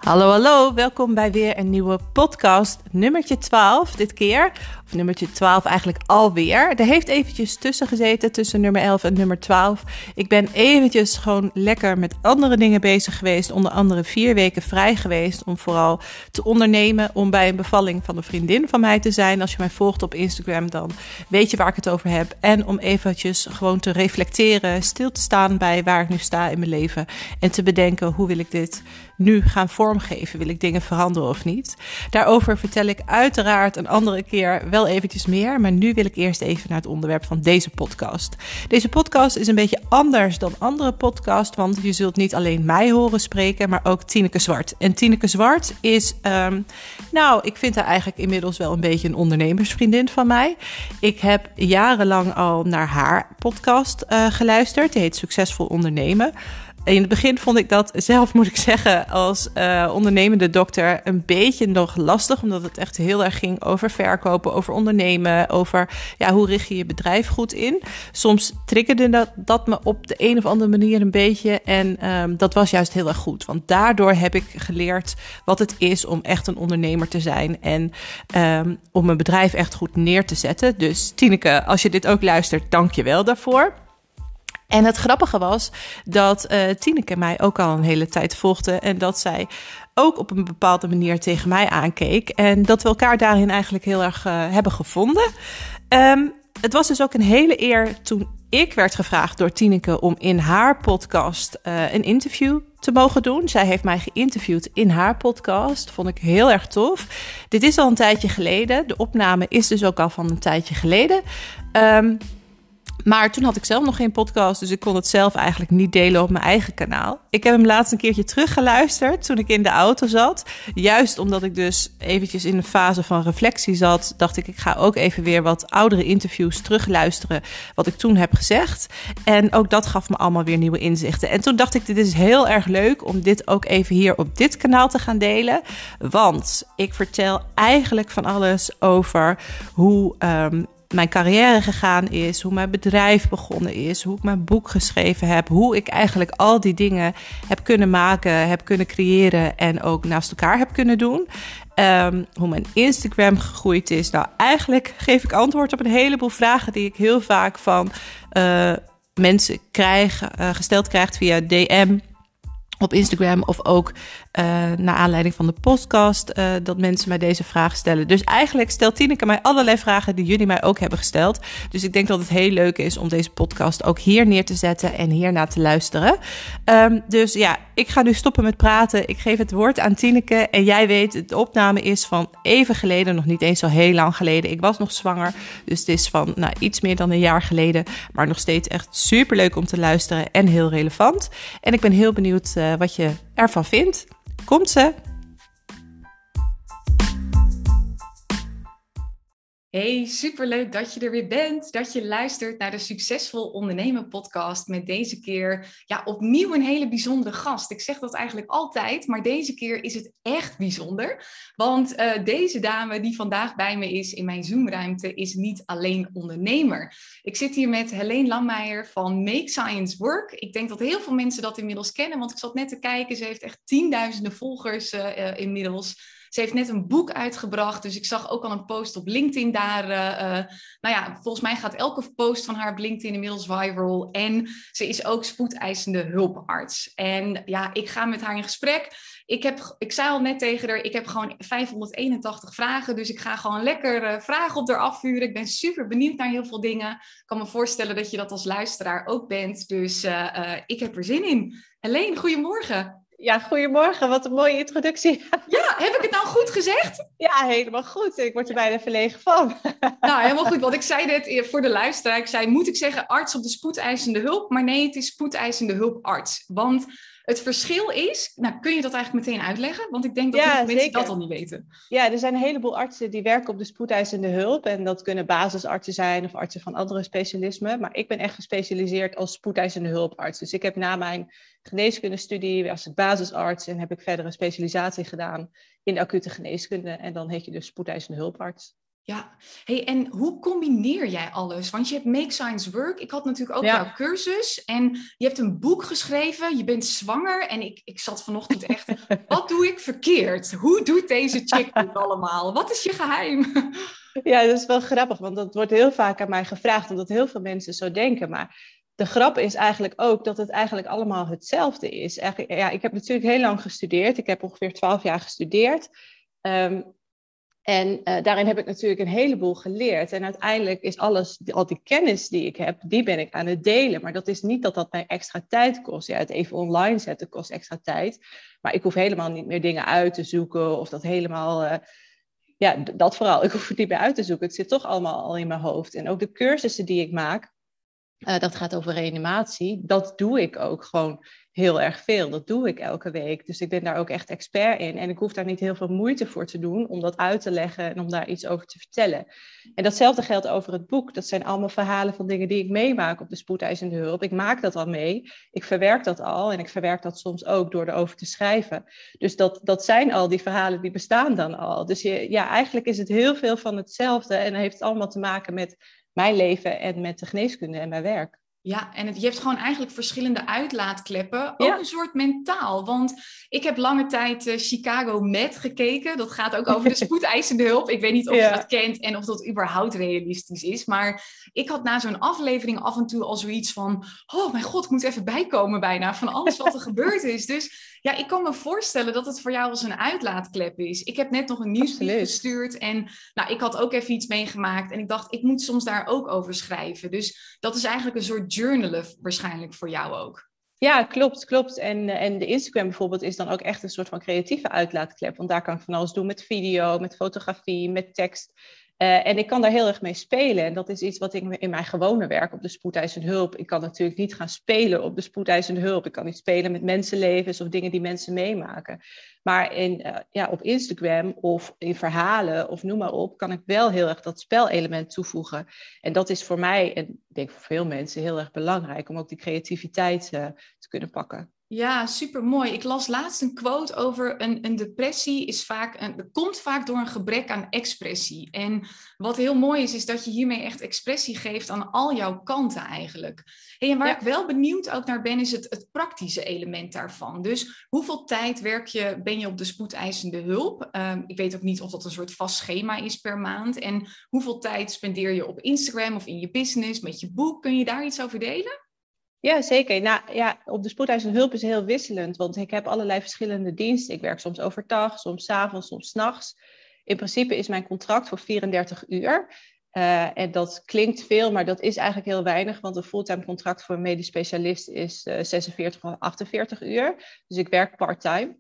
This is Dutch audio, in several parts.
Hallo, hallo. Welkom bij weer een nieuwe podcast. Nummertje 12 dit keer. Of nummertje 12 eigenlijk alweer. Er heeft eventjes tussen gezeten, tussen nummer 11 en nummer 12. Ik ben eventjes gewoon lekker met andere dingen bezig geweest. Onder andere 4 weken vrij geweest om vooral te ondernemen. Om bij een bevalling van een vriendin van mij te zijn. Als je mij volgt op Instagram, dan weet je waar ik het over heb. En om eventjes gewoon te reflecteren, stil te staan bij waar ik nu sta in mijn leven. En te bedenken, hoe wil ik dit nu gaan vormgeven? Wil ik dingen veranderen of niet? Daarover vertel ik uiteraard een andere keer wel eventjes meer. Maar nu wil ik eerst even naar het onderwerp van deze podcast. Deze podcast is een beetje anders dan andere podcasts. Want je zult niet alleen mij horen spreken, maar ook Tineke Zwart. En Tineke Zwart is, ik vind haar eigenlijk inmiddels wel een beetje een ondernemersvriendin van mij. Ik heb jarenlang al naar haar podcast geluisterd. Die heet Succesvol Ondernemen. In het begin vond ik dat zelf, moet ik zeggen, als ondernemende dokter een beetje nog lastig. Omdat het echt heel erg ging over verkopen, over ondernemen, over hoe richt je je bedrijf goed in. Soms triggerde dat me op de een of andere manier een beetje. En dat was juist heel erg goed. Want daardoor heb ik geleerd wat het is om echt een ondernemer te zijn. En om een bedrijf echt goed neer te zetten. Dus Tineke, als je dit ook luistert, dank je wel daarvoor. En het grappige was dat Tineke mij ook al een hele tijd volgde en dat zij ook op een bepaalde manier tegen mij aankeek. En dat we elkaar daarin eigenlijk heel erg hebben gevonden. Het was dus ook een hele eer toen ik werd gevraagd door Tineke om in haar podcast een interview te mogen doen. Zij heeft mij geïnterviewd in haar podcast. Vond ik heel erg tof. Dit is al een tijdje geleden. De opname is dus ook al van een tijdje geleden. Maar toen had ik zelf nog geen podcast, dus ik kon het zelf eigenlijk niet delen op mijn eigen kanaal. Ik heb hem laatst een keertje teruggeluisterd toen ik in de auto zat. Juist omdat ik dus eventjes in een fase van reflectie zat, dacht ik ga ook even weer wat oudere interviews terugluisteren wat ik toen heb gezegd. En ook dat gaf me allemaal weer nieuwe inzichten. En toen dacht ik, dit is heel erg leuk om dit ook even hier op dit kanaal te gaan delen. Want ik vertel eigenlijk van alles over hoe mijn carrière gegaan is, hoe mijn bedrijf begonnen is, hoe ik mijn boek geschreven heb, hoe ik eigenlijk al die dingen heb kunnen maken, heb kunnen creëren en ook naast elkaar heb kunnen doen. Hoe mijn Instagram gegroeid is. Nou, eigenlijk geef ik antwoord op een heleboel vragen die ik heel vaak van mensen gesteld krijg via DM op Instagram of ook naar aanleiding van de podcast dat mensen mij deze vraag stellen. Dus eigenlijk stelt Tineke mij allerlei vragen die jullie mij ook hebben gesteld. Dus ik denk dat het heel leuk is om deze podcast ook hier neer te zetten en hiernaar te luisteren. Dus ik ga nu stoppen met praten. Ik geef het woord aan Tineke en jij weet, de opname is van even geleden, nog niet eens zo heel lang geleden. Ik was nog zwanger, dus het is van iets meer dan een jaar geleden, maar nog steeds echt superleuk om te luisteren en heel relevant. En ik ben heel benieuwd wat je ervan vindt. Komt ze? Hey, superleuk dat je er weer bent. Dat je luistert naar de Succesvol Ondernemen podcast. Met deze keer opnieuw een hele bijzondere gast. Ik zeg dat eigenlijk altijd, maar deze keer is het echt bijzonder. Want deze dame die vandaag bij me is in mijn Zoom-ruimte is niet alleen ondernemer. Ik zit hier met Helene Lammeyer van Make Science Work. Ik denk dat heel veel mensen dat inmiddels kennen, want ik zat net te kijken. Ze heeft echt tienduizenden volgers inmiddels. Ze heeft net een boek uitgebracht, dus ik zag ook al een post op LinkedIn daar. Volgens mij gaat elke post van haar op LinkedIn inmiddels viral. En ze is ook spoedeisende hulparts. En ik ga met haar in gesprek. Ik zei al net tegen haar, ik heb gewoon 581 vragen. Dus ik ga gewoon lekker vragen op haar afvuren. Ik ben super benieuwd naar heel veel dingen. Ik kan me voorstellen dat je dat als luisteraar ook bent. Dus ik heb er zin in. Helene, goedemorgen. Ja, goedemorgen. Wat een mooie introductie. Ja, heb ik het nou goed gezegd? Ja, helemaal goed. Ik word er bijna verlegen van. Nou, helemaal goed. Want ik zei dit voor de luisteraar. Ik zei, moet ik zeggen arts op de spoedeisende hulp? Maar nee, het is spoedeisende hulparts. Want het verschil is... Nou, kun je dat eigenlijk meteen uitleggen? Want ik denk dat heel veel mensen dat al niet weten. Ja, er zijn een heleboel artsen die werken op de spoedeisende hulp. En dat kunnen basisartsen zijn of artsen van andere specialismen. Maar ik ben echt gespecialiseerd als spoedeisende hulparts. Dus ik heb na mijn geneeskundestudie was ik basisarts en heb ik verder een specialisatie gedaan in de acute geneeskunde. En dan heet je dus spoedeisende hulparts. Ja, hey, en hoe combineer jij alles? Want je hebt Make Science Work. Ik had natuurlijk ook jouw cursus. En je hebt een boek geschreven. Je bent zwanger. En ik zat vanochtend echt... Wat doe ik verkeerd? Hoe doet deze chick dit allemaal? Wat is je geheim? Ja, dat is wel grappig, want dat wordt heel vaak aan mij gevraagd, omdat heel veel mensen zo denken. Maar de grap is eigenlijk ook dat het eigenlijk allemaal hetzelfde is. Eigenlijk, ja, ik heb natuurlijk heel lang gestudeerd. Ik heb ongeveer 12 jaar gestudeerd. Daarin heb ik natuurlijk een heleboel geleerd. En uiteindelijk is al die kennis die ik heb, die ben ik aan het delen. Maar dat is niet dat dat mij extra tijd kost. Ja, het even online zetten kost extra tijd. Maar ik hoef helemaal niet meer dingen uit te zoeken of dat helemaal... Ja, dat vooral. Ik hoef het niet meer uit te zoeken. Het zit toch allemaal al in mijn hoofd. En ook de cursussen die ik maak, dat gaat over reanimatie. Dat doe ik ook gewoon heel erg veel. Dat doe ik elke week. Dus ik ben daar ook echt expert in. En ik hoef daar niet heel veel moeite voor te doen om dat uit te leggen en om daar iets over te vertellen. En datzelfde geldt over het boek. Dat zijn allemaal verhalen van dingen die ik meemaak op de spoedeisende hulp. Ik maak dat al mee. Ik verwerk dat al. En ik verwerk dat soms ook door erover te schrijven. Dus dat zijn al die verhalen die bestaan dan al. Dus eigenlijk is het heel veel van hetzelfde. En heeft het allemaal te maken met mijn leven en met de geneeskunde en mijn werk. Ja, en je hebt gewoon eigenlijk verschillende uitlaatkleppen. Ook een soort mentaal. Want ik heb lange tijd Chicago Med gekeken. Dat gaat ook over de spoedeisende hulp. Ik weet niet of je dat kent en of dat überhaupt realistisch is. Maar ik had na zo'n aflevering af en toe al zoiets van... Oh mijn god, ik moet even bijkomen bijna van alles wat er gebeurd is. Dus ja, ik kan me voorstellen dat het voor jou als een uitlaatklep is. Ik heb net nog een nieuwsbrief gestuurd. En ik had ook even iets meegemaakt. En ik dacht, ik moet soms daar ook over schrijven. Dus dat is eigenlijk een soort journalen waarschijnlijk voor jou ook. Ja, klopt. En de Instagram bijvoorbeeld is dan ook echt een soort van creatieve uitlaatklep. Want daar kan ik van alles doen met video, met fotografie, met tekst. En ik kan daar heel erg mee spelen. En dat is iets wat ik in mijn gewone werk op de spoedeisende hulp... Ik kan natuurlijk niet gaan spelen op de spoedeisende hulp. Ik kan niet spelen met mensenlevens of dingen die mensen meemaken. Maar op Instagram of in verhalen of noem maar op... kan ik wel heel erg dat spelelement toevoegen. En dat is voor mij, en ik denk voor veel mensen, heel erg belangrijk... om ook die creativiteit te kunnen pakken. Ja, supermooi. Ik las laatst een quote over een depressie komt vaak door een gebrek aan expressie. En wat heel mooi is dat je hiermee echt expressie geeft aan al jouw kanten eigenlijk. En waar ik wel benieuwd ook naar ben, is het praktische element daarvan. Dus hoeveel tijd ben je op de spoedeisende hulp? Ik weet ook niet of dat een soort vast schema is per maand. En hoeveel tijd spendeer je op Instagram of in je business met je boek? Kun je daar iets over delen? Ja, zeker. Op de spoedeisende hulp is heel wisselend, want ik heb allerlei verschillende diensten. Ik werk soms overdag, soms 's avonds, soms 's nachts. In principe is mijn contract voor 34 uur. En dat klinkt veel, maar dat is eigenlijk heel weinig, want een fulltime contract voor een medisch specialist is 46 of 48 uur. Dus ik werk part-time.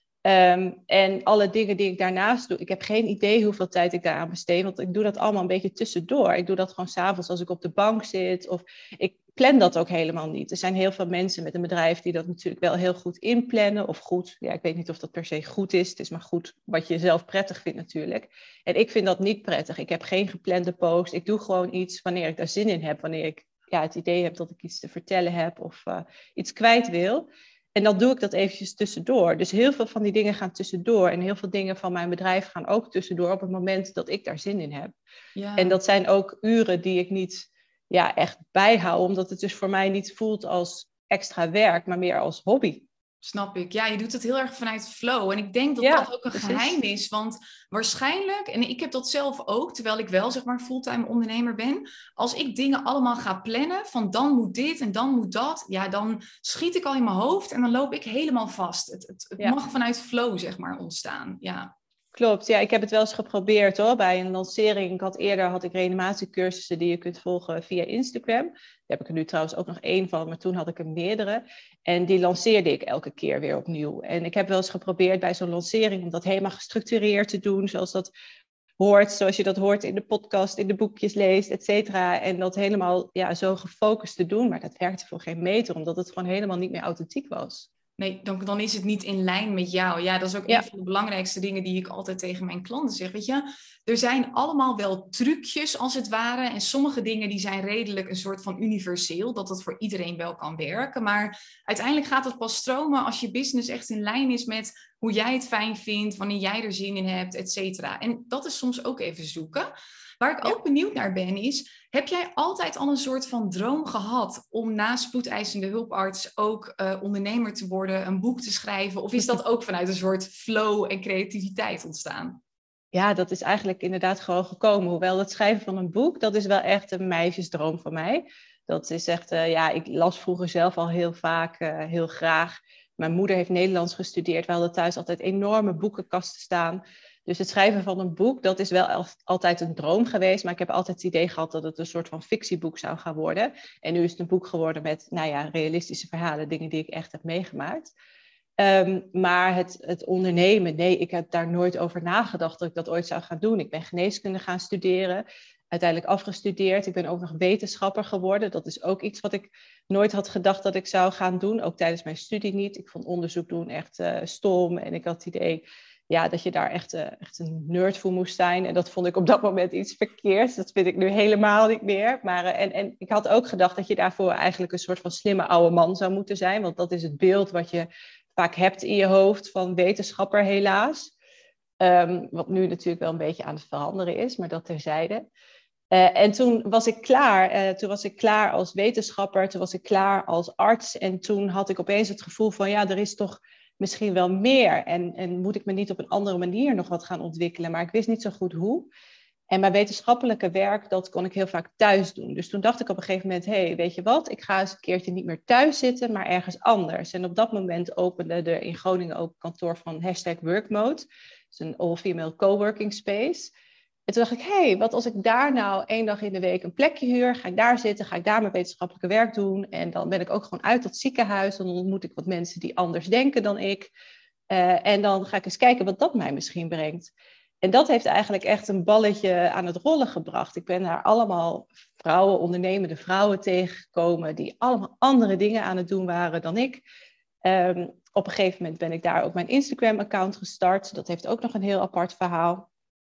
En alle dingen die ik daarnaast doe, ik heb geen idee hoeveel tijd ik daaraan besteed, want ik doe dat allemaal een beetje tussendoor. Ik doe dat gewoon 's avonds als ik op de bank zit, of ik plan dat ook helemaal niet. Er zijn heel veel mensen met een bedrijf die dat natuurlijk wel heel goed inplannen, of goed, ja, ik weet niet of dat per se goed is, het is maar goed wat je zelf prettig vindt natuurlijk. En ik vind dat niet prettig. Ik heb geen geplande post, ik doe gewoon iets wanneer ik daar zin in heb, wanneer ik het idee heb dat ik iets te vertellen heb, of iets kwijt wil. En dan doe ik dat eventjes tussendoor. Dus heel veel van die dingen gaan tussendoor. En heel veel dingen van mijn bedrijf gaan ook tussendoor op het moment dat ik daar zin in heb. Ja. En dat zijn ook uren die ik niet echt bijhoud. Omdat het dus voor mij niet voelt als extra werk, maar meer als hobby. Snap ik. Ja, je doet het heel erg vanuit flow. En ik denk dat dat ook een geheim is. Want waarschijnlijk, en ik heb dat zelf ook, terwijl ik wel zeg maar fulltime ondernemer ben. Als ik dingen allemaal ga plannen, van dan moet dit en dan moet dat. Ja, dan schiet ik al in mijn hoofd en dan loop ik helemaal vast. Het mag vanuit flow zeg maar ontstaan. Ja. Klopt, ja, ik heb het wel eens geprobeerd hoor, bij een lancering. Eerder had ik reanimatiecursussen die je kunt volgen via Instagram. Daar heb ik er nu trouwens ook nog 1 van, maar toen had ik er meerdere. En die lanceerde ik elke keer weer opnieuw. En ik heb wel eens geprobeerd bij zo'n lancering om dat helemaal gestructureerd te doen, zoals dat hoort, zoals je dat hoort in de podcast, in de boekjes leest, et cetera. En dat helemaal zo gefocust te doen, maar dat werkte voor geen meter, omdat het gewoon helemaal niet meer authentiek was. Nee, dan is het niet in lijn met jou. Ja, dat is ook een van de belangrijkste dingen die ik altijd tegen mijn klanten zeg. Weet je, er zijn allemaal wel trucjes als het ware. En sommige dingen die zijn redelijk een soort van universeel. Dat het voor iedereen wel kan werken. Maar uiteindelijk gaat het pas stromen als je business echt in lijn is met hoe jij het fijn vindt. Wanneer jij er zin in hebt, et cetera. En dat is soms ook even zoeken. Waar ik ook benieuwd naar ben is, heb jij altijd al een soort van droom gehad om na spoedeisende hulparts ook ondernemer te worden, een boek te schrijven? Of is dat ook vanuit een soort flow en creativiteit ontstaan? Ja, dat is eigenlijk inderdaad gewoon gekomen. Hoewel het schrijven van een boek, dat is wel echt een meisjesdroom van mij. Dat is echt, ik las vroeger zelf al heel vaak, heel graag. Mijn moeder heeft Nederlands gestudeerd. We hadden thuis altijd enorme boekenkasten staan. Dus het schrijven van een boek, dat is wel altijd een droom geweest. Maar ik heb altijd het idee gehad dat het een soort van fictieboek zou gaan worden. En nu is het een boek geworden met, realistische verhalen. Dingen die ik echt heb meegemaakt. Maar het ondernemen, nee, ik heb daar nooit over nagedacht dat ik dat ooit zou gaan doen. Ik ben geneeskunde gaan studeren, uiteindelijk afgestudeerd. Ik ben ook nog wetenschapper geworden. Dat is ook iets wat ik nooit had gedacht dat ik zou gaan doen. Ook tijdens mijn studie niet. Ik vond onderzoek doen echt stom. En ik had het idee dat je daar echt een nerd voor moest zijn. En dat vond ik op dat moment iets verkeerds. Dat vind ik nu helemaal niet meer. Maar, en ik had ook gedacht dat je daarvoor eigenlijk een soort van slimme oude man zou moeten zijn. Want dat is het beeld wat je vaak hebt in je hoofd van wetenschapper helaas. Wat nu natuurlijk wel een beetje aan het veranderen is, maar dat terzijde. En toen was ik klaar. Toen was ik klaar als wetenschapper, toen was ik klaar als arts. En toen had ik opeens het gevoel van, er is toch misschien wel meer. En moet ik me niet op een andere manier nog wat gaan ontwikkelen? Maar ik wist niet zo goed hoe. En mijn wetenschappelijke werk, dat kon ik heel vaak thuis doen. Dus toen dacht ik op een gegeven moment, weet je wat? Ik ga eens een keertje niet meer thuis zitten, maar ergens anders. En op dat moment opende er in Groningen ook een kantoor van #Workmode. Dat is een all-female coworking space. En toen dacht ik, wat als ik daar nou 1 dag in de week een plekje huur? Ga ik daar zitten, ga ik daar mijn wetenschappelijke werk doen? En dan ben ik ook gewoon uit dat ziekenhuis. Dan ontmoet ik wat mensen die anders denken dan ik. En dan ga ik eens kijken wat dat mij misschien brengt. En dat heeft eigenlijk echt een balletje aan het rollen gebracht. Ik ben daar allemaal ondernemende vrouwen tegengekomen die allemaal andere dingen aan het doen waren dan ik. Op een gegeven moment ben ik daar ook mijn Instagram-account gestart. Dat heeft ook nog een heel apart verhaal.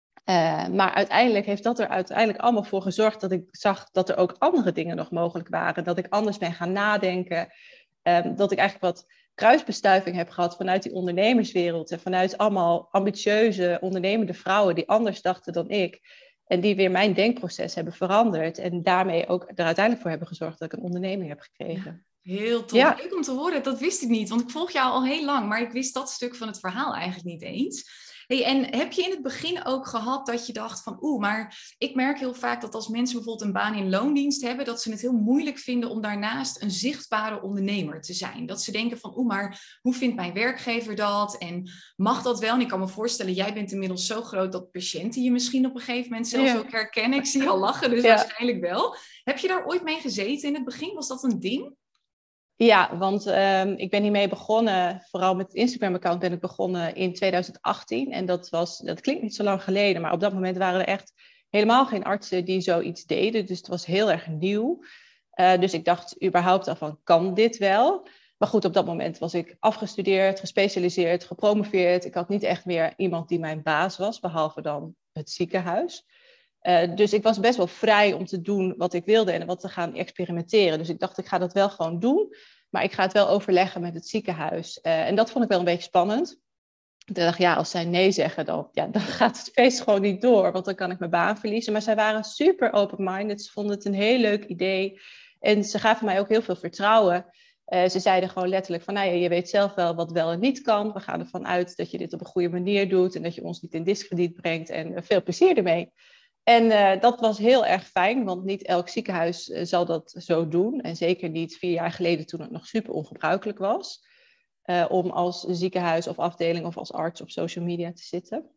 Maar uiteindelijk heeft dat er allemaal voor gezorgd dat ik zag dat er ook andere dingen nog mogelijk waren. Dat ik anders ben gaan nadenken. Dat ik eigenlijk wat kruisbestuiving heb gehad vanuit die ondernemerswereld. En vanuit allemaal ambitieuze, ondernemende vrouwen die anders dachten dan ik. En die weer mijn denkproces hebben veranderd. En daarmee ook er uiteindelijk voor hebben gezorgd dat ik een onderneming heb gekregen. Ja, heel tof. Ja. Leuk om te horen. Dat wist ik niet. Want ik volg jou al heel lang. Maar ik wist dat stuk van het verhaal eigenlijk niet eens. Hey, en heb je in het begin ook gehad dat je dacht van maar ik merk heel vaak dat als mensen bijvoorbeeld een baan in loondienst hebben, dat ze het heel moeilijk vinden om daarnaast een zichtbare ondernemer te zijn. Dat ze denken van maar hoe vindt mijn werkgever dat? En mag dat wel? En ik kan me voorstellen, jij bent inmiddels zo groot dat patiënten je misschien op een gegeven moment zelfs ook herkennen. Ik zie je al lachen, dus waarschijnlijk wel. Heb je daar ooit mee gezeten in het begin? Was dat een ding? Ja, want ik ben hiermee begonnen, vooral met het Instagram-account ben ik begonnen in 2018. En dat klinkt niet zo lang geleden, maar op dat moment waren er echt helemaal geen artsen die zoiets deden. Dus het was heel erg nieuw. Dus ik dacht überhaupt al van, kan dit wel? Maar goed, op dat moment was ik afgestudeerd, gespecialiseerd, gepromoveerd. Ik had niet echt meer iemand die mijn baas was, behalve dan het ziekenhuis. Dus ik was best wel vrij om te doen wat ik wilde en wat te gaan experimenteren. Dus ik dacht, ik ga dat wel gewoon doen, maar ik ga het wel overleggen met het ziekenhuis. En dat vond ik wel een beetje spannend. Toen dacht ik, als zij nee zeggen, dan gaat het feest gewoon niet door, want dan kan ik mijn baan verliezen. Maar zij waren super open-minded, ze vonden het een heel leuk idee. En ze gaven mij ook heel veel vertrouwen. Ze zeiden gewoon letterlijk van, je weet zelf wel wat wel en niet kan. We gaan ervan uit dat je dit op een goede manier doet en dat je ons niet in diskrediet brengt en veel plezier ermee. En dat was heel erg fijn, want niet elk ziekenhuis zal dat zo doen. En zeker niet 4 jaar geleden toen het nog super ongebruikelijk was. Om als ziekenhuis of afdeling of als arts op social media te zitten.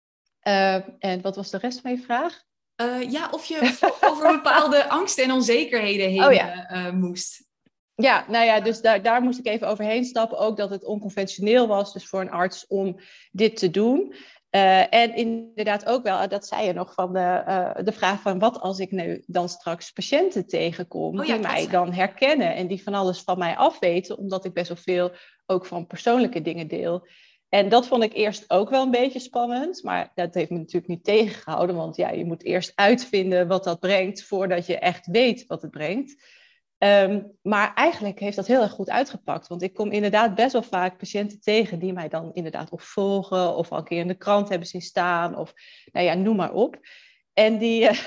En wat was de rest van je vraag? Of je over bepaalde angsten en onzekerheden heen moest. Ja, dus daar moest ik even overheen stappen. Ook dat het onconventioneel was dus voor een arts om dit te doen. En inderdaad ook wel, dat zei je nog, van de vraag van wat als ik nu dan straks patiënten tegenkom die mij dan herkennen en die van alles van mij afweten, omdat ik best wel veel ook van persoonlijke dingen deel. En dat vond ik eerst ook wel een beetje spannend, maar dat heeft me natuurlijk niet tegengehouden, want ja, je moet eerst uitvinden wat dat brengt voordat je echt weet wat het brengt. Maar eigenlijk heeft dat heel erg goed uitgepakt. Want ik kom inderdaad best wel vaak patiënten tegen die mij dan inderdaad of volgen of al een keer in de krant hebben zien staan of nou ja, noem maar op. En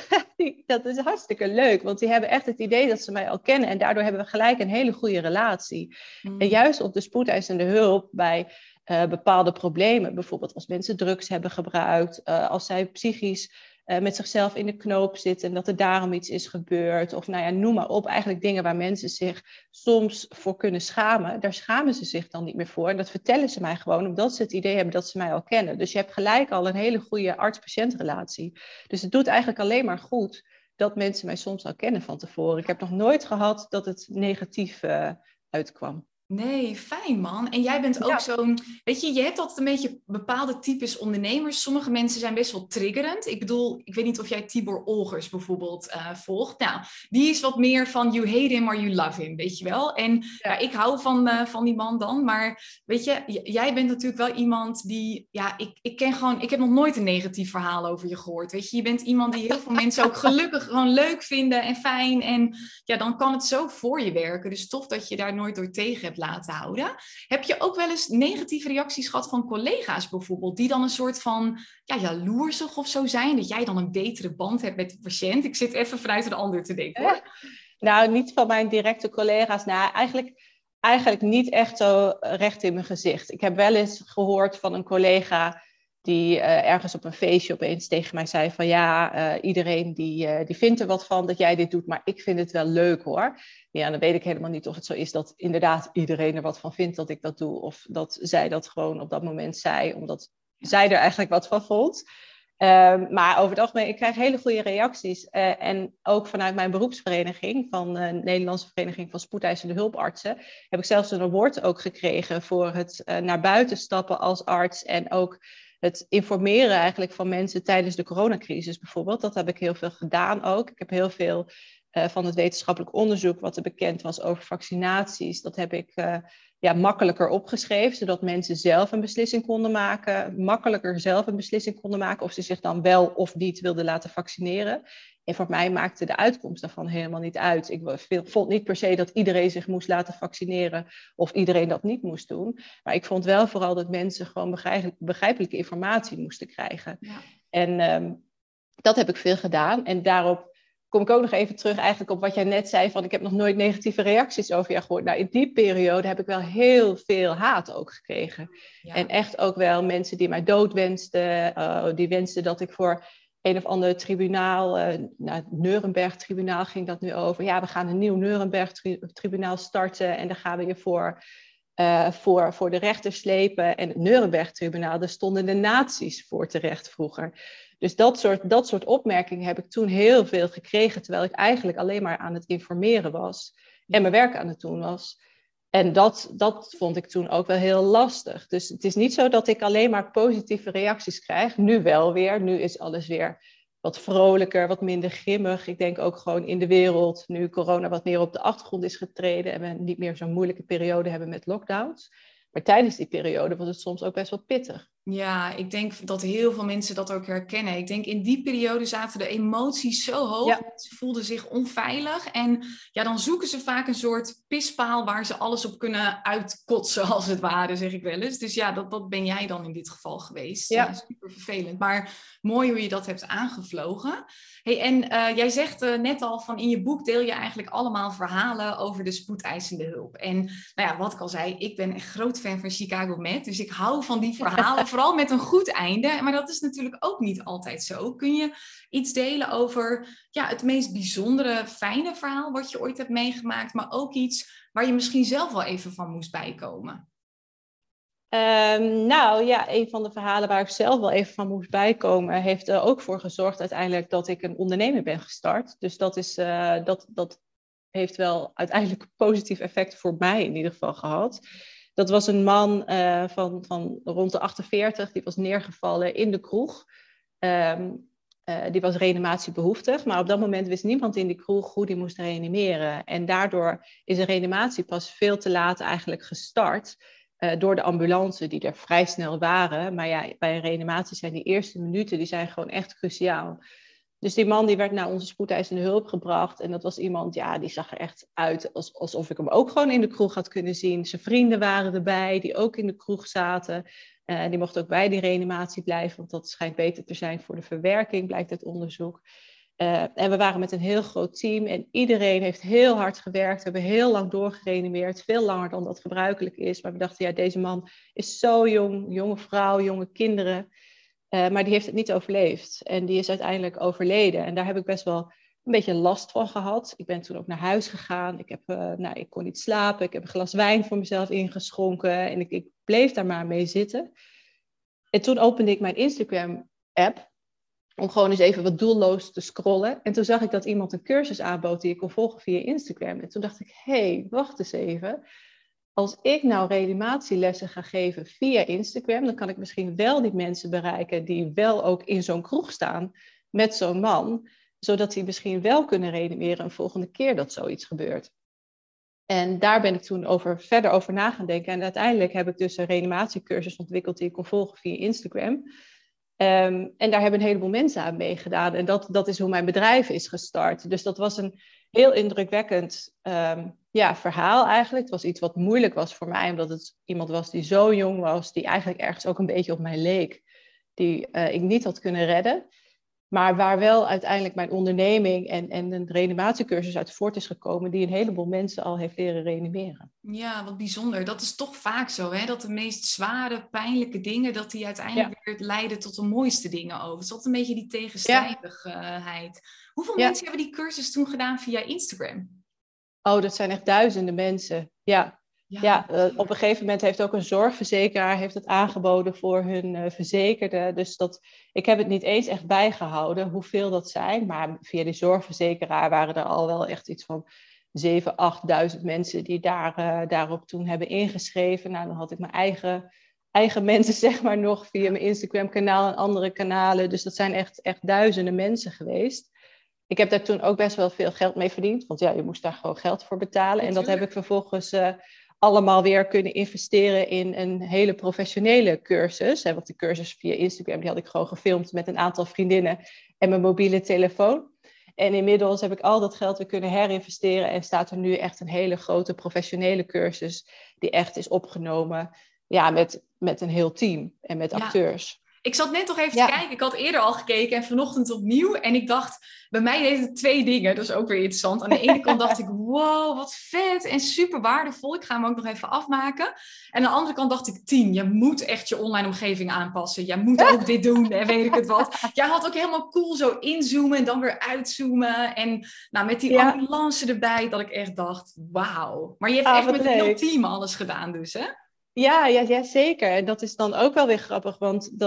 dat is hartstikke leuk, want die hebben echt het idee dat ze mij al kennen en daardoor hebben we gelijk een hele goede relatie. En juist op de spoedeisende hulp bij bepaalde problemen, bijvoorbeeld als mensen drugs hebben gebruikt, als zij psychisch met zichzelf in de knoop zitten en dat er daarom iets is gebeurd. Of nou ja, noem maar op. Eigenlijk dingen waar mensen zich soms voor kunnen schamen. Daar schamen ze zich dan niet meer voor. En dat vertellen ze mij gewoon omdat ze het idee hebben dat ze mij al kennen. Dus je hebt gelijk al een hele goede arts-patiëntrelatie. Dus het doet eigenlijk alleen maar goed dat mensen mij soms al kennen van tevoren. Ik heb nog nooit gehad dat het negatief uitkwam. Nee, fijn man. En jij bent ook zo'n, weet je hebt altijd een beetje bepaalde types ondernemers. Sommige mensen zijn best wel triggerend. Ik bedoel, ik weet niet of jij Tibor Olgers bijvoorbeeld volgt. Nou, die is wat meer van you hate him or you love him, weet je wel. En ja, ik hou van die man dan. Maar weet je, jij bent natuurlijk wel iemand die, ja, ik heb nog nooit een negatief verhaal over je gehoord. Weet je, je bent iemand die heel veel mensen ook gelukkig gewoon leuk vinden en fijn. En ja, dan kan het zo voor je werken. Dus tof dat je daar nooit door tegen hebt laten houden. Heb je ook wel eens negatieve reacties gehad van collega's bijvoorbeeld, die dan een soort van jaloersig of zo zijn, dat jij dan een betere band hebt met de patiënt? Ik zit even vanuit een ander te denken hoor. Nou, niet van mijn directe collega's. Nou, eigenlijk niet echt zo recht in mijn gezicht. Ik heb wel eens gehoord van een collega die ergens op een feestje opeens tegen mij zei van iedereen die vindt er wat van dat jij dit doet, maar ik vind het wel leuk hoor. Ja, dan weet ik helemaal niet of het zo is dat inderdaad iedereen er wat van vindt dat ik dat doe. Of dat zij dat gewoon op dat moment zei, omdat zij er eigenlijk wat van vond. Maar over het algemeen, ik krijg hele goede reacties. En ook vanuit mijn beroepsvereniging, van de Nederlandse Vereniging van Spoedeisende Hulpartsen, heb ik zelfs een award ook gekregen voor het naar buiten stappen als arts en ook het informeren eigenlijk van mensen tijdens de coronacrisis bijvoorbeeld. Dat heb ik heel veel gedaan ook. Ik heb heel veel van het wetenschappelijk onderzoek wat er bekend was over vaccinaties, dat heb ik makkelijker opgeschreven, zodat mensen zelf een beslissing konden maken, makkelijker zelf een beslissing konden maken of ze zich dan wel of niet wilden laten vaccineren. En voor mij maakte de uitkomst daarvan helemaal niet uit. Ik vond niet per se dat iedereen zich moest laten vaccineren of iedereen dat niet moest doen. Maar ik vond wel vooral dat mensen gewoon begrijpelijke informatie moesten krijgen. Ja. En dat heb ik veel gedaan. En daarop kom ik ook nog even terug eigenlijk op wat jij net zei van ik heb nog nooit negatieve reacties over jou gehoord. Nou, in die periode heb ik wel heel veel haat ook gekregen. Ja. En echt ook wel mensen die mij dood wensten. Die wensten dat ik voor een of ander tribunaal, het Nuremberg-tribunaal ging dat nu over. Ja, we gaan een nieuw Nuremberg-tribunaal starten en daar gaan we je voor de rechter slepen. En het Nuremberg-tribunaal, daar stonden de nazi's voor terecht vroeger. Dus dat soort opmerkingen heb ik toen heel veel gekregen, terwijl ik eigenlijk alleen maar aan het informeren was en mijn werk aan het doen was. En dat vond ik toen ook wel heel lastig. Dus het is niet zo dat ik alleen maar positieve reacties krijg. Nu wel weer. Nu is alles weer wat vrolijker, wat minder grimmig. Ik denk ook gewoon in de wereld, nu corona wat meer op de achtergrond is getreden en we niet meer zo'n moeilijke periode hebben met lockdowns. Maar tijdens die periode was het soms ook best wel pittig. Ja, ik denk dat heel veel mensen dat ook herkennen. Ik denk in die periode zaten de emoties zo hoog. Ja. Ze voelden zich onveilig. En ja, dan zoeken ze vaak een soort pispaal waar ze alles op kunnen uitkotsen, als het ware, zeg ik wel eens. Dus ja, dat ben jij dan in dit geval geweest. Ja. Super vervelend. Maar mooi hoe je dat hebt aangevlogen. Hey, en jij zegt net al van in je boek deel je eigenlijk allemaal verhalen over de spoedeisende hulp. En nou ja, wat ik al zei, ik ben echt groot fan van Chicago Med. Dus ik hou van die verhalen. Vooral met een goed einde, maar dat is natuurlijk ook niet altijd zo. Kun je iets delen over het meest bijzondere, fijne verhaal wat je ooit hebt meegemaakt, maar ook iets waar je misschien zelf wel even van moest bijkomen? Een van de verhalen waar ik zelf wel even van moest bijkomen, heeft er ook voor gezorgd uiteindelijk dat ik een onderneming ben gestart. Dus dat heeft wel uiteindelijk een positief effect voor mij in ieder geval gehad. Dat was een man van rond de 48, die was neergevallen in de kroeg. Die was reanimatiebehoeftig, maar op dat moment wist niemand in die kroeg hoe die moest reanimeren. En daardoor is de reanimatie pas veel te laat eigenlijk gestart door de ambulance die er vrij snel waren. Maar ja, bij een reanimatie zijn die eerste minuten, die zijn gewoon echt cruciaal. Dus die man die werd naar onze spoedeisende hulp gebracht. En dat was iemand, ja, die zag er echt uit alsof ik hem ook gewoon in de kroeg had kunnen zien. Zijn vrienden waren erbij, die ook in de kroeg zaten. Die mochten ook bij die reanimatie blijven, want dat schijnt beter te zijn voor de verwerking, blijkt uit onderzoek. En we waren met een heel groot team en iedereen heeft heel hard gewerkt. We hebben heel lang doorgereanimeerd, veel langer dan dat gebruikelijk is. Maar we dachten, ja, deze man is zo jong, jonge vrouw, jonge kinderen. Maar die heeft het niet overleefd. En die is uiteindelijk overleden. En daar heb ik best wel een beetje last van gehad. Ik ben toen ook naar huis gegaan. Ik kon niet slapen. Ik heb een glas wijn voor mezelf ingeschonken. En ik bleef daar maar mee zitten. En toen opende ik mijn Instagram-app. Om gewoon eens even wat doelloos te scrollen. En toen zag ik dat iemand een cursus aanbood die ik kon volgen via Instagram. En toen dacht ik, hé, wacht eens even. Als ik nou reanimatielessen ga geven via Instagram, dan kan ik misschien wel die mensen bereiken die wel ook in zo'n kroeg staan met zo'n man, zodat die misschien wel kunnen reanimeren een volgende keer dat zoiets gebeurt. En daar ben ik toen verder over na gaan denken. En uiteindelijk heb ik dus een reanimatiecursus ontwikkeld die ik kon volgen via Instagram. En daar hebben een heleboel mensen aan meegedaan. En dat is hoe mijn bedrijf is gestart. Dus dat was een heel indrukwekkend verhaal eigenlijk. Het was iets wat moeilijk was voor mij, omdat het iemand was die zo jong was, die eigenlijk ergens ook een beetje op mij leek, die ik niet had kunnen redden. Maar waar wel uiteindelijk mijn onderneming en een reanimatiecursus uit voort is gekomen, die een heleboel mensen al heeft leren reanimeren. Ja, wat bijzonder. Dat is toch vaak zo, hè? Dat de meest zware, pijnlijke dingen, dat die uiteindelijk weer leiden tot de mooiste dingen over. Het is altijd een beetje die tegenstrijdigheid. Hoeveel mensen hebben die cursus toen gedaan via Instagram? Oh, dat zijn echt duizenden mensen. Op een gegeven moment heeft ook een zorgverzekeraar heeft het aangeboden voor hun verzekerden. Dus ik heb het niet eens echt bijgehouden hoeveel dat zijn. Maar via die zorgverzekeraar waren er al wel echt iets van 7.000, 8.000 mensen die daarop toen hebben ingeschreven. Nou, dan had ik mijn eigen mensen, zeg maar, nog via mijn Instagram-kanaal en andere kanalen. Dus dat zijn echt duizenden mensen geweest. Ik heb daar toen ook best wel veel geld mee verdiend. Want ja, je moest daar gewoon geld voor betalen. En dat heb ik vervolgens allemaal weer kunnen investeren in een hele professionele cursus. Want die cursus via Instagram, die had ik gewoon gefilmd met een aantal vriendinnen en mijn mobiele telefoon. En inmiddels heb ik al dat geld weer kunnen herinvesteren. En staat er nu echt een hele grote professionele cursus die echt is opgenomen. Ja, met een heel team en met acteurs. Ik zat net nog even te kijken. Ik had eerder al gekeken en vanochtend opnieuw. En ik dacht, bij mij deed het 2 dingen. Dat is ook weer interessant. Aan de ene kant dacht ik, wow, wat vet en super waardevol. Ik ga hem ook nog even afmaken. En aan de andere kant dacht ik, 10, je moet echt je online omgeving aanpassen. Jij moet ook dit doen en weet ik het wat. Jij had ook helemaal cool zo inzoomen en dan weer uitzoomen. En nou, met die ambulance erbij, dat ik echt dacht, wauw. Maar je hebt echt met een heel team alles gedaan dus, hè? Ja, zeker. En dat is dan ook wel weer grappig, want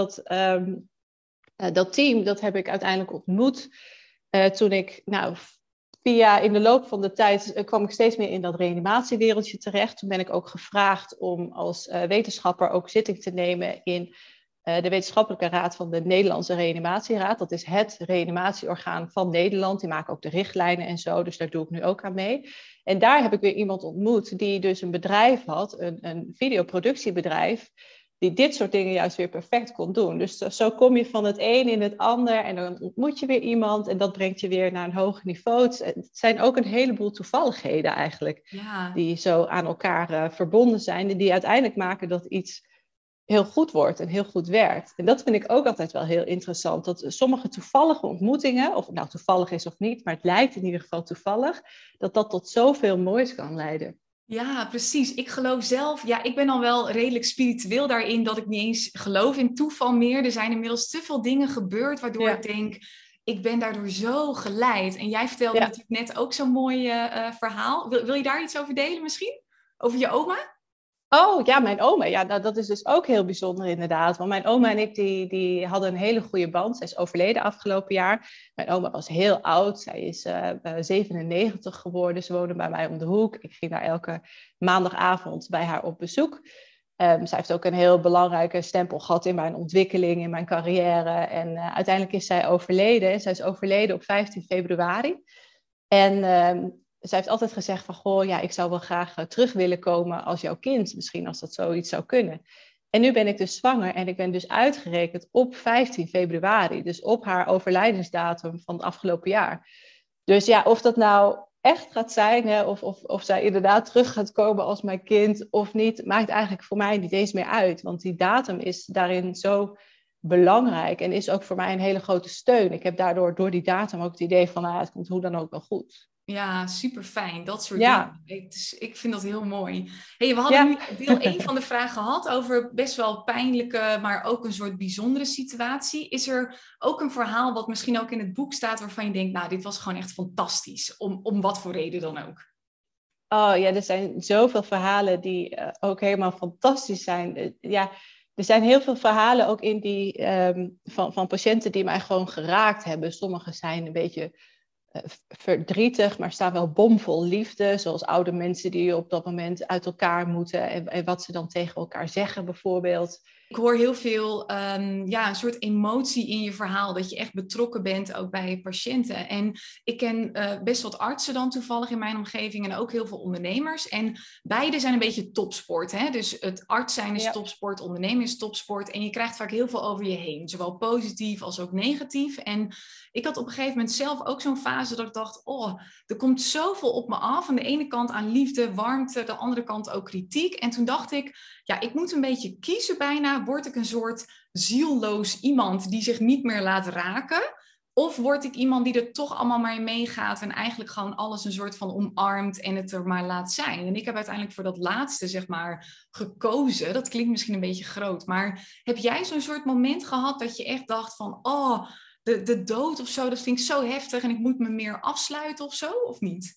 dat team, dat heb ik uiteindelijk ontmoet toen ik, in de loop van de tijd kwam ik steeds meer in dat reanimatiewereldje terecht. Toen ben ik ook gevraagd om als wetenschapper ook zitting te nemen in de wetenschappelijke raad van de Nederlandse Reanimatieraad. Dat is het reanimatieorgaan van Nederland. Die maken ook de richtlijnen en zo, dus daar doe ik nu ook aan mee. En daar heb ik weer iemand ontmoet die dus een bedrijf had, een videoproductiebedrijf, die dit soort dingen juist weer perfect kon doen. Dus zo kom je van het een in het ander en dan ontmoet je weer iemand en dat brengt je weer naar een hoger niveau. Het zijn ook een heleboel toevalligheden eigenlijk, die zo aan elkaar verbonden zijn en die uiteindelijk maken dat iets heel goed wordt en heel goed werkt. En dat vind ik ook altijd wel heel interessant. Dat sommige toevallige ontmoetingen, of het nou toevallig is of niet, maar het lijkt in ieder geval toevallig, dat tot zoveel moois kan leiden. Ja, precies. Ik geloof zelf, ik ben al wel redelijk spiritueel daarin, dat ik niet eens geloof in toeval meer. Er zijn inmiddels te veel dingen gebeurd, waardoor ik denk, ik ben daardoor zo geleid. En jij vertelde natuurlijk net ook zo'n mooi verhaal. Wil je daar iets over delen misschien? Over je oma? Oh, ja, mijn oma. Ja, nou, dat is dus ook heel bijzonder inderdaad. Want mijn oma en ik, die hadden een hele goede band. Zij is overleden afgelopen jaar. Mijn oma was heel oud. Zij is 97 geworden. Ze woonde bij mij om de hoek. Ik ging daar elke maandagavond bij haar op bezoek. Zij heeft ook een heel belangrijke stempel gehad in mijn ontwikkeling, in mijn carrière. En uiteindelijk is zij overleden. Zij is overleden op 15 februari. En zij heeft altijd gezegd van, goh, ja, ik zou wel graag terug willen komen als jouw kind. Misschien als dat zoiets zou kunnen. En nu ben ik dus zwanger en ik ben dus uitgerekend op 15 februari. Dus op haar overlijdensdatum van het afgelopen jaar. Dus ja, of dat nou echt gaat zijn, hè, of zij inderdaad terug gaat komen als mijn kind of niet, maakt eigenlijk voor mij niet eens meer uit. Want die datum is daarin zo belangrijk en is ook voor mij een hele grote steun. Ik heb daardoor door die datum ook het idee van, het komt hoe dan ook wel goed. Ja, super fijn. Dat soort Ja. dingen. Ik vind dat heel mooi. Hey, we hadden nu deel 1 van de vraag gehad over best wel pijnlijke, maar ook een soort bijzondere situatie. Is er ook een verhaal wat misschien ook in het boek staat waarvan je denkt, nou, dit was gewoon echt fantastisch. Om wat voor reden dan ook. Oh ja, er zijn zoveel verhalen die ook helemaal fantastisch zijn. Ja, er zijn heel veel verhalen ook in die van patiënten die mij gewoon geraakt hebben. Sommige zijn een beetje verdrietig, maar staan wel bomvol liefde. Zoals oude mensen die op dat moment uit elkaar moeten. En wat ze dan tegen elkaar zeggen bijvoorbeeld. Ik hoor heel veel een soort emotie in je verhaal. Dat je echt betrokken bent ook bij patiënten. En ik ken best wat artsen dan toevallig in mijn omgeving. En ook heel veel ondernemers. En beide zijn een beetje topsport. Hè? Dus het arts zijn is topsport, ondernemen is topsport. En je krijgt vaak heel veel over je heen. Zowel positief als ook negatief. En ik had op een gegeven moment zelf ook zo'n fase dat ik dacht, er komt zoveel op me af. Aan de ene kant aan liefde, warmte, de andere kant ook kritiek. En toen dacht ik, ja, ik moet een beetje kiezen bijna. Word ik een soort zielloos iemand die zich niet meer laat raken? Of word ik iemand die er toch allemaal maar in meegaat en eigenlijk gewoon alles een soort van omarmt en het er maar laat zijn? En ik heb uiteindelijk voor dat laatste, zeg maar, gekozen. Dat klinkt misschien een beetje groot, maar heb jij zo'n soort moment gehad dat je echt dacht van, de dood of zo, dat vind ik zo heftig en ik moet me meer afsluiten of zo, of niet?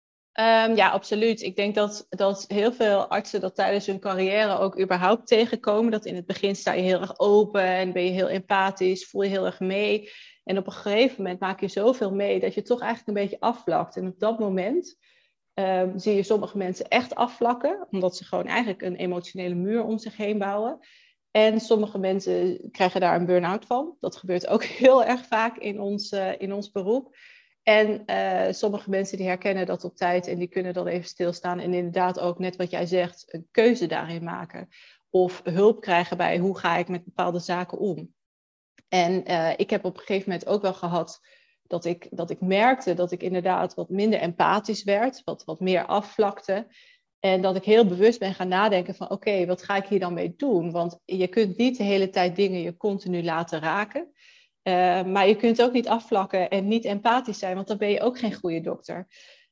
Ja, absoluut. Ik denk dat heel veel artsen dat tijdens hun carrière ook überhaupt tegenkomen. Dat in het begin sta je heel erg open en ben je heel empathisch, voel je heel erg mee. En op een gegeven moment maak je zoveel mee dat je toch eigenlijk een beetje afvlakt. En op dat moment zie je sommige mensen echt afvlakken, omdat ze gewoon eigenlijk een emotionele muur om zich heen bouwen. En sommige mensen krijgen daar een burn-out van. Dat gebeurt ook heel erg vaak in ons beroep. En sommige mensen die herkennen dat op tijd en die kunnen dan even stilstaan en inderdaad ook, net wat jij zegt, een keuze daarin maken. Of hulp krijgen bij hoe ga ik met bepaalde zaken om. En ik heb op een gegeven moment ook wel gehad dat ik merkte dat ik inderdaad wat minder empathisch werd, wat meer afvlakte. En dat ik heel bewust ben gaan nadenken van oké, wat ga ik hier dan mee doen? Want je kunt niet de hele tijd dingen je continu laten raken. Maar je kunt ook niet afvlakken en niet empathisch zijn, want dan ben je ook geen goede dokter.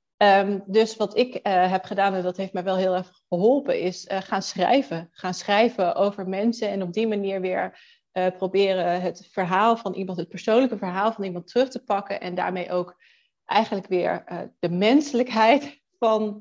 Dus wat ik heb gedaan, en dat heeft mij wel heel erg geholpen, is gaan schrijven. Gaan schrijven over mensen en op die manier weer proberen het verhaal van iemand, het persoonlijke verhaal van iemand terug te pakken. En daarmee ook eigenlijk weer de menselijkheid van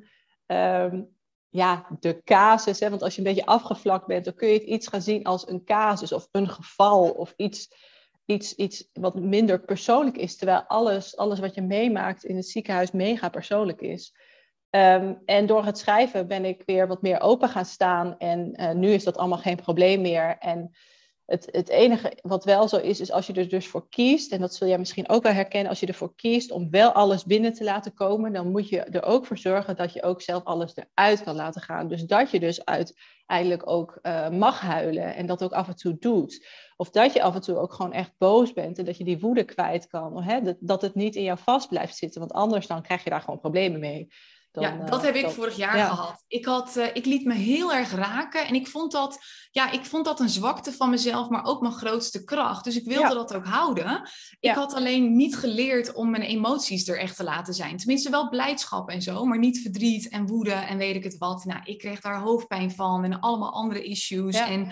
de casus. Hè? Want als je een beetje afgevlakt bent, dan kun je het iets gaan zien als een casus of een geval of iets wat minder persoonlijk is, terwijl alles wat je meemaakt in het ziekenhuis mega persoonlijk is. En door het schrijven ben ik weer wat meer open gaan staan en nu is dat allemaal geen probleem meer. En het enige wat wel zo is als je er dus voor kiest, en dat zul jij misschien ook wel herkennen, als je ervoor kiest om wel alles binnen te laten komen, dan moet je er ook voor zorgen dat je ook zelf alles eruit kan laten gaan. Dus dat je dus uiteindelijk ook mag huilen en dat ook af en toe doet. Of dat je af en toe ook gewoon echt boos bent en dat je die woede kwijt kan. Hè? Dat het niet in jou vast blijft zitten, want anders dan krijg je daar gewoon problemen mee. Dat heb ik vorig jaar gehad. Ik liet me heel erg raken en ik vond dat een zwakte van mezelf, maar ook mijn grootste kracht. Dus ik wilde dat ook houden. Ik had alleen niet geleerd om mijn emoties er echt te laten zijn. Tenminste wel blijdschap en zo, maar niet verdriet en woede en weet ik het wat. Nou, ik kreeg daar hoofdpijn van en allemaal andere issues. Ja. En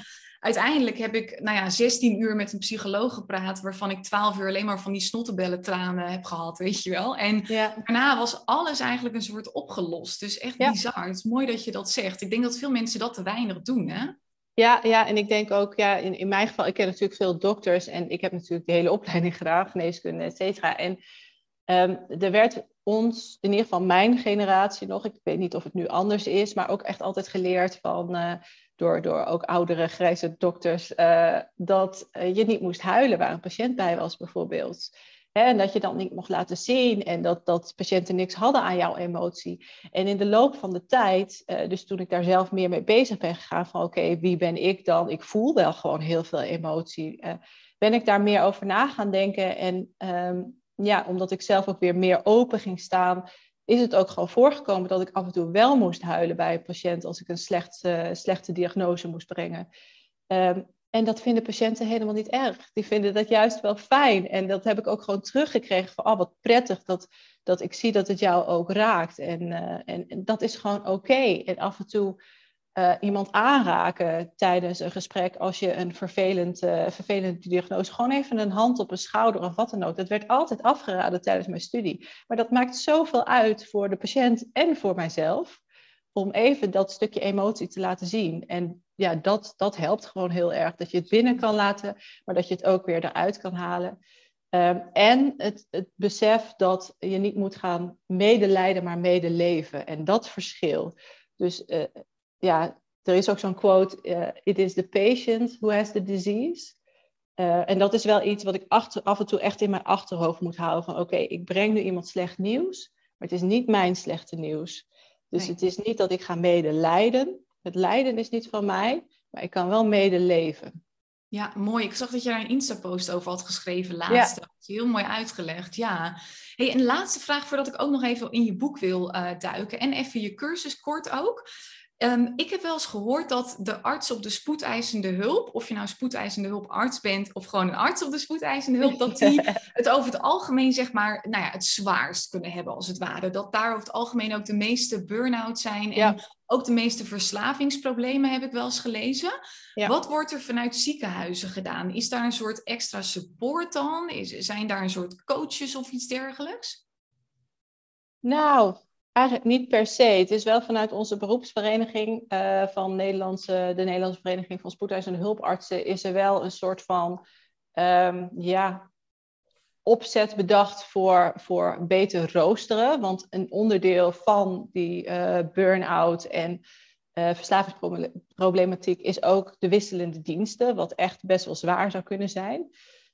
uiteindelijk heb ik 16 uur met een psycholoog gepraat, waarvan ik 12 uur alleen maar van die snottenbellen tranen heb gehad, weet je wel. En daarna was alles eigenlijk een soort opgelost. Dus echt bizar. Het is mooi dat je dat zegt. Ik denk dat veel mensen dat te weinig doen, hè? Ja, en ik denk ook, in mijn geval, ik ken natuurlijk veel dokters en ik heb natuurlijk de hele opleiding gedaan, geneeskunde, et cetera. En er werd ons, in ieder geval mijn generatie nog, ik weet niet of het nu anders is, maar ook echt altijd geleerd door ook oudere, grijze dokters, dat je niet moest huilen waar een patiënt bij was bijvoorbeeld. En dat je dat niet mocht laten zien en dat patiënten niks hadden aan jouw emotie. En in de loop van de tijd, dus toen ik daar zelf meer mee bezig ben gegaan van oké, wie ben ik dan? Ik voel wel gewoon heel veel emotie. Ben ik daar meer over na gaan denken en omdat ik zelf ook weer meer open ging staan, is het ook gewoon voorgekomen dat ik af en toe wel moest huilen bij een patiënt als ik een slechte diagnose moest brengen. En dat vinden patiënten helemaal niet erg. Die vinden dat juist wel fijn. En dat heb ik ook gewoon teruggekregen van, wat prettig dat ik zie dat het jou ook raakt. En dat is gewoon oké. En af en toe iemand aanraken tijdens een gesprek als je een vervelende diagnose, gewoon even een hand op een schouder of wat dan ook. Dat werd altijd afgeraden tijdens mijn studie. Maar dat maakt zoveel uit voor de patiënt en voor mijzelf, om even dat stukje emotie te laten zien. En ja, dat helpt gewoon heel erg. Dat je het binnen kan laten, maar dat je het ook weer eruit kan halen. En het besef dat je niet moet gaan medelijden, maar medeleven. En dat verschil. Dus er is ook zo'n quote, it is the patient who has the disease. En dat is wel iets wat ik af en toe echt in mijn achterhoofd moet houden. Van oké, ik breng nu iemand slecht nieuws, maar het is niet mijn slechte nieuws. Dus Het is niet dat ik ga medelijden. Het lijden is niet van mij, maar ik kan wel medeleven. Ja, mooi. Ik zag dat je daar een Insta-post over had geschreven laatst. Dat had je heel mooi uitgelegd, ja. Hey, en laatste vraag voordat ik ook nog even in je boek wil duiken. En even je cursus kort ook. Ik heb wel eens gehoord dat de arts op de spoedeisende hulp, of je nou spoedeisende hulparts bent of gewoon een arts op de spoedeisende hulp, dat die het over het algemeen zeg maar, het zwaarst kunnen hebben als het ware. Dat daar over het algemeen ook de meeste burn-out zijn en ook de meeste verslavingsproblemen heb ik wel eens gelezen. Ja. Wat wordt er vanuit ziekenhuizen gedaan? Is daar een soort extra support dan? Zijn daar een soort coaches of iets dergelijks? Nou, eigenlijk niet per se. Het is wel vanuit onze beroepsvereniging van de Nederlandse Vereniging van Spoedeisende Hulpartsen is er wel een soort van opzet bedacht voor beter roosteren. Want een onderdeel van die burn-out en verslavingsproblematiek is ook de wisselende diensten, wat echt best wel zwaar zou kunnen zijn.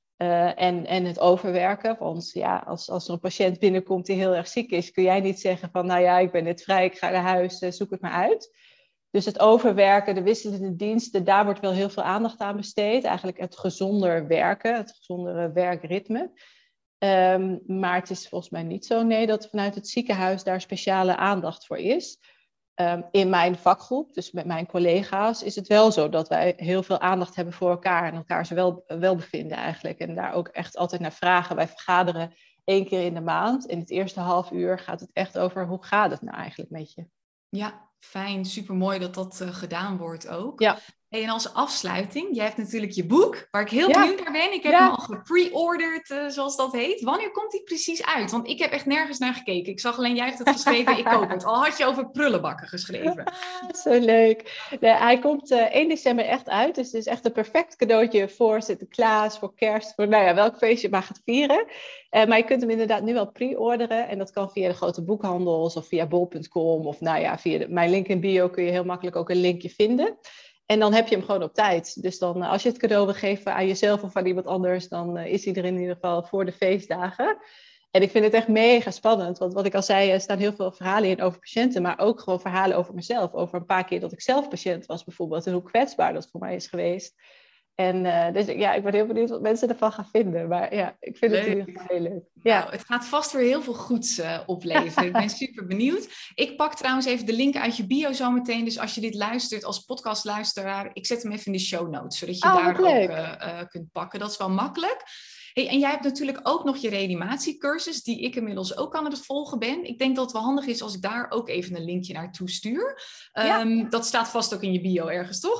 En het overwerken, want als er een patiënt binnenkomt die heel erg ziek is, kun jij niet zeggen van, ik ben net vrij, ik ga naar huis, zoek het maar uit. Dus het overwerken, de wisselende diensten, daar wordt wel heel veel aandacht aan besteed. Eigenlijk het gezonder werken, het gezondere werkritme. Maar het is volgens mij niet zo, dat vanuit het ziekenhuis daar speciale aandacht voor is. In mijn vakgroep, dus met mijn collega's, is het wel zo dat wij heel veel aandacht hebben voor elkaar en elkaars welbevinden eigenlijk. En daar ook echt altijd naar vragen. Wij vergaderen 1 keer in de maand. In het eerste half uur gaat het echt over hoe gaat het nou eigenlijk met je. Ja, fijn. Supermooi dat dat gedaan wordt ook. Ja. En als afsluiting, jij hebt natuurlijk je boek, waar ik heel benieuwd naar ben. Ik heb hem al gepre-ordered, zoals dat heet. Wanneer komt die precies uit? Want ik heb echt nergens naar gekeken. Ik zag alleen, jij hebt het geschreven, ik koop het. Al had je over prullenbakken geschreven. Zo leuk. Nee, hij komt 1 december echt uit. Dus het is echt een perfect cadeautje voor Sinterklaas, voor kerst, voor welk feestje je maar gaat vieren. Maar je kunt hem inderdaad nu al pre-orderen. En dat kan via de grote boekhandels of via bol.com. Of via mijn link in bio kun je heel makkelijk ook een linkje vinden. En dan heb je hem gewoon op tijd. Dus dan, als je het cadeau wil geven aan jezelf of aan iemand anders, dan is hij er in ieder geval voor de feestdagen. En ik vind het echt mega spannend. Want wat ik al zei, er staan heel veel verhalen in over patiënten, maar ook gewoon verhalen over mezelf. Over een paar keer dat ik zelf patiënt was bijvoorbeeld. En hoe kwetsbaar dat voor mij is geweest. En dus ik ben heel benieuwd wat mensen ervan gaan vinden. Maar ik vind het in ieder geval heel leuk. Ja. Nou, het gaat vast weer heel veel goeds opleveren. Ik ben super benieuwd. Ik pak trouwens even de link uit je bio zo meteen. Dus als je dit luistert als podcastluisteraar, ik zet hem even in de show notes. Zodat je daar ook kunt pakken. Dat is wel makkelijk. Hey, en jij hebt natuurlijk ook nog je reanimatiecursus, die ik inmiddels ook aan het volgen ben. Ik denk dat het wel handig is als ik daar ook even een linkje naartoe stuur. Dat staat vast ook in je bio ergens, toch?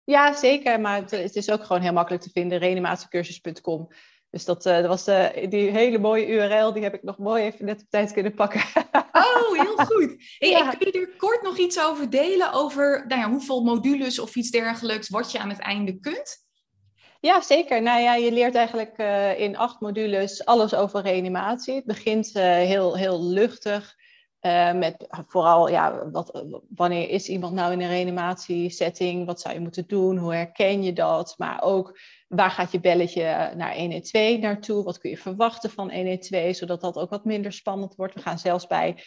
Ja, zeker. Maar het is ook gewoon heel makkelijk te vinden. reanimatiecursus.com. Dus dat was die hele mooie URL. Die heb ik nog mooi even net op tijd kunnen pakken. Oh, heel goed. Hey, Ja. kun je er kort nog iets over delen? Over hoeveel modules of iets dergelijks wat je aan het einde kunt? Ja, zeker. Nou ja, je leert eigenlijk in 8 modules alles over reanimatie. Het begint heel, heel luchtig. Met vooral, wanneer is iemand nou in een reanimatiesetting? Wat zou je moeten doen? Hoe herken je dat? Maar ook, waar gaat je belletje naar 112 naartoe? Wat kun je verwachten van 112? Zodat dat ook wat minder spannend wordt. We gaan zelfs bij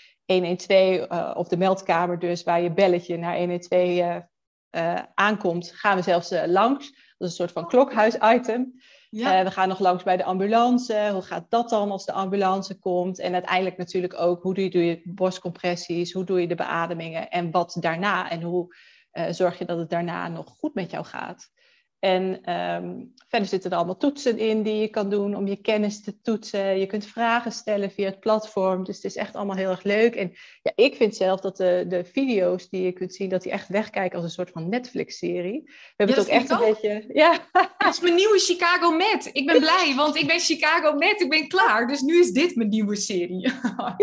112 op de meldkamer dus, waar je belletje naar 112 aankomt, gaan we zelfs langs. Dat is een soort van klokhuis-item. Ja. We gaan nog langs bij de ambulance. Hoe gaat dat dan als de ambulance komt? En uiteindelijk natuurlijk ook, hoe doe je borstcompressies? Hoe doe je de beademingen? En wat daarna? En hoe zorg je dat het daarna nog goed met jou gaat? En verder zitten er allemaal toetsen in die je kan doen om je kennis te toetsen. Je kunt vragen stellen via het platform. Dus het is echt allemaal heel erg leuk. En ja, ik vind zelf dat de video's die je kunt zien, dat die echt wegkijken als een soort van Netflix-serie. We hebben het ook echt een beetje... Ja. Dat is mijn nieuwe Chicago Med. Ik ben blij, want ik ben Chicago Med. Ik ben klaar. Dus nu is dit mijn nieuwe serie.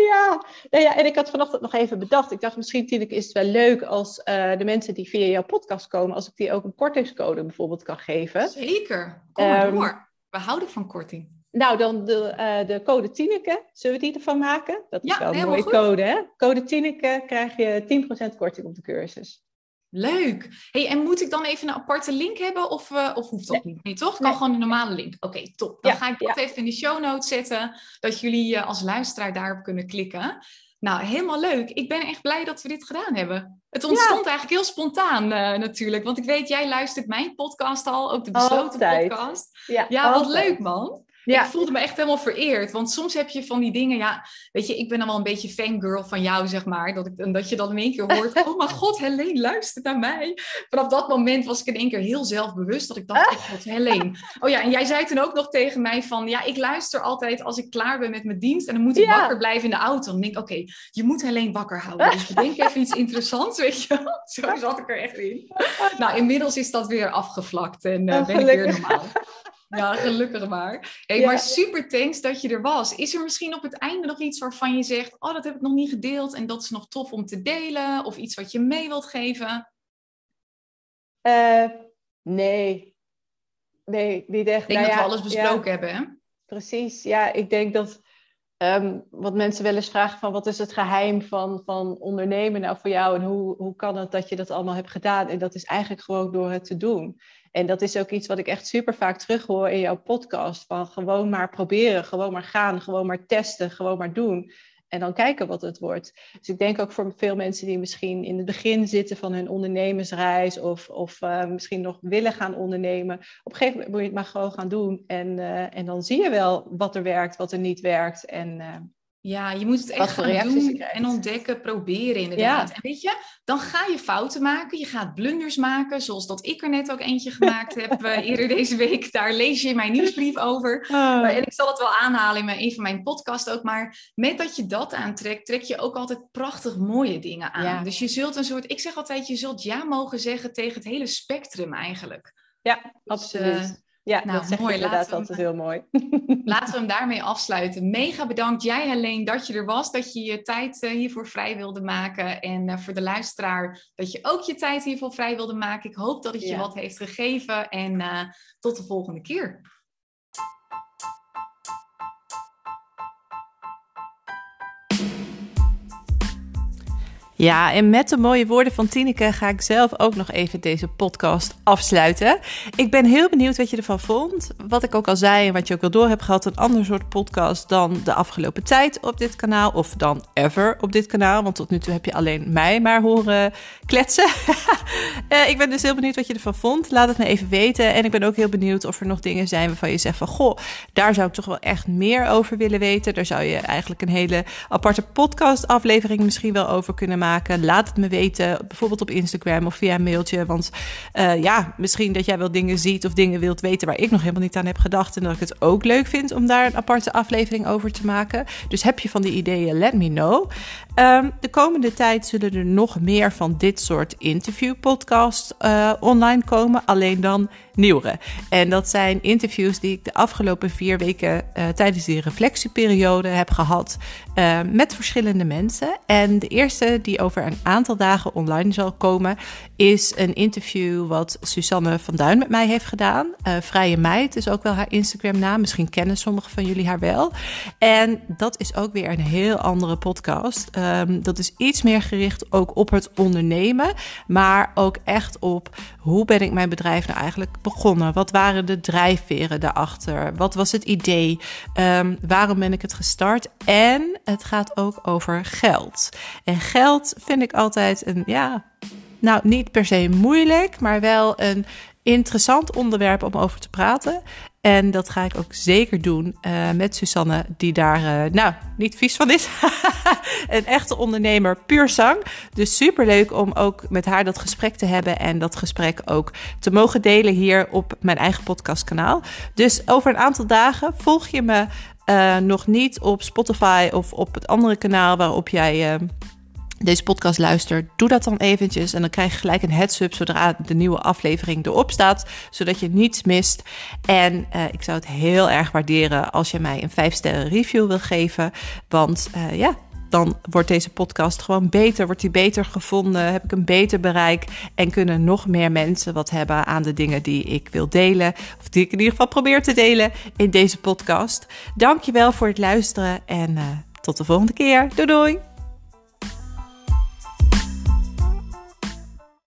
Ja, en ik had vanochtend nog even bedacht. Ik dacht, misschien, Tineke, is het wel leuk als de mensen die via jouw podcast komen, als ik die ook een kortingscode bijvoorbeeld kan geven. Zeker. Kom maar door. We houden van korting. Nou, dan de code Tineke. Zullen we die ervan maken? Dat is wel een mooie goed. code, hè? Code Tineke krijg je 10% korting op de cursus. Leuk. Hey, en moet ik dan even een aparte link hebben of hoeft dat niet? Nee, toch? Kan gewoon een normale link. Oké, top. Dan ga ik dat even in de show notes zetten, dat jullie als luisteraar daarop kunnen klikken. Nou, helemaal leuk. Ik ben echt blij dat we dit gedaan hebben. Het ontstond eigenlijk heel spontaan natuurlijk. Want ik weet, jij luistert mijn podcast al, ook de besloten podcast. Ja, wat leuk, man. Ja. Ik voelde me echt helemaal vereerd. Want soms heb je van die dingen, weet je, ik ben dan wel een beetje fangirl van jou, zeg maar. Dat je dan in één keer hoort, oh mijn god, Helene luistert naar mij. Vanaf dat moment was ik in één keer heel zelfbewust. Dat ik dacht, oh god, Helene. Oh ja, en jij zei toen ook nog tegen mij van, ik luister altijd als ik klaar ben met mijn dienst. En dan moet ik wakker blijven in de auto. Dan denk ik, oké, je moet Helene wakker houden. Dus bedenk even iets interessants, weet je wel. Zo zat ik er echt in. Nou, inmiddels is dat weer afgevlakt en ben ik weer normaal. Ja, gelukkig maar. Hey, maar super thanks dat je er was. Is er misschien op het einde nog iets waarvan je zegt, oh, dat heb ik nog niet gedeeld en dat is nog tof om te delen? Of iets wat je mee wilt geven? Nee, niet echt. Ik denk dat we alles besproken hebben, hè? Precies, ja. Ik denk dat wat mensen wel eens vragen van, wat is het geheim van ondernemen nou voor jou? En hoe kan het dat je dat allemaal hebt gedaan? En dat is eigenlijk gewoon door het te doen. En dat is ook iets wat ik echt super vaak terughoor in jouw podcast. Van gewoon maar proberen, gewoon maar gaan, gewoon maar testen, gewoon maar doen. En dan kijken wat het wordt. Dus ik denk ook voor veel mensen die misschien in het begin zitten van hun ondernemersreis. Of misschien nog willen gaan ondernemen. Op een gegeven moment moet je het maar gewoon gaan doen. En dan zie je wel wat er werkt, wat er niet werkt. En ja, je moet het echt gaan doen en ontdekken, proberen inderdaad. Ja. En weet je, dan ga je fouten maken, je gaat blunders maken, zoals dat ik er net ook eentje gemaakt heb eerder deze week. Daar lees je mijn nieuwsbrief over. En ik zal het wel aanhalen in een van mijn podcasts ook. Maar met dat je dat aantrekt, trek je ook altijd prachtig mooie dingen aan. Ja. Dus je zult een soort, ik zeg altijd, je zult ja mogen zeggen tegen het hele spectrum eigenlijk. Ja, dus, absoluut. Ja, dat zeg je inderdaad altijd heel mooi. Laten we hem daarmee afsluiten. Mega bedankt jij, Helene, dat je er was. Dat je je tijd hiervoor vrij wilde maken. En voor de luisteraar, dat je ook je tijd hiervoor vrij wilde maken. Ik hoop dat het je wat heeft gegeven. En tot de volgende keer. Ja, en met de mooie woorden van Tineke ga ik zelf ook nog even deze podcast afsluiten. Ik ben heel benieuwd wat je ervan vond. Wat ik ook al zei en wat je ook wel door hebt gehad, een ander soort podcast dan de afgelopen tijd op dit kanaal. Of dan ever op dit kanaal, want tot nu toe heb je alleen mij maar horen kletsen. Ik ben dus heel benieuwd wat je ervan vond. Laat het me even weten. En ik ben ook heel benieuwd of er nog dingen zijn waarvan je zegt van, goh, daar zou ik toch wel echt meer over willen weten. Daar zou je eigenlijk een hele aparte podcast aflevering misschien wel over kunnen maken. maken, laat het me weten. Bijvoorbeeld op Instagram of via een mailtje. Want misschien dat jij wel dingen ziet of dingen wilt weten waar ik nog helemaal niet aan heb gedacht. En dat ik het ook leuk vind om daar een aparte aflevering over te maken. Dus heb je van die ideeën, let me know. De komende tijd zullen er nog meer van dit soort interviewpodcasts online komen. Alleen dan nieuwere. En dat zijn interviews die ik de afgelopen 4 weken tijdens die reflectieperiode heb gehad met verschillende mensen. En de eerste die over een aantal dagen online zal komen is een interview wat Suzanne van Duin met mij heeft gedaan. Vrije Meid is ook wel haar Instagram naam. Misschien kennen sommigen van jullie haar wel. En dat is ook weer een heel andere podcast. Dat is iets meer gericht ook op het ondernemen, maar ook echt op hoe ben ik mijn bedrijf nou eigenlijk begonnen? Wat waren de drijfveren daarachter? Wat was het idee? Waarom ben ik het gestart? En het gaat ook over geld. En geld vind ik altijd niet per se moeilijk, maar wel een interessant onderwerp om over te praten. En dat ga ik ook zeker doen met Suzanne, die daar niet vies van is. Een echte ondernemer, puur zang. Dus superleuk om ook met haar dat gesprek te hebben en dat gesprek ook te mogen delen hier op mijn eigen podcastkanaal. Dus over een aantal dagen volg je me nog niet op Spotify of op het andere kanaal waarop jij deze podcast luistert, doe dat dan eventjes en dan krijg je gelijk een heads-up zodra de nieuwe aflevering erop staat, zodat je niets mist. En ik zou het heel erg waarderen als je mij een 5-sterren review wil geven, want dan wordt deze podcast gewoon beter, wordt die beter gevonden, heb ik een beter bereik en kunnen nog meer mensen wat hebben aan de dingen die ik wil delen, of die ik in ieder geval probeer te delen in deze podcast. Dankjewel voor het luisteren en tot de volgende keer. Doei doei!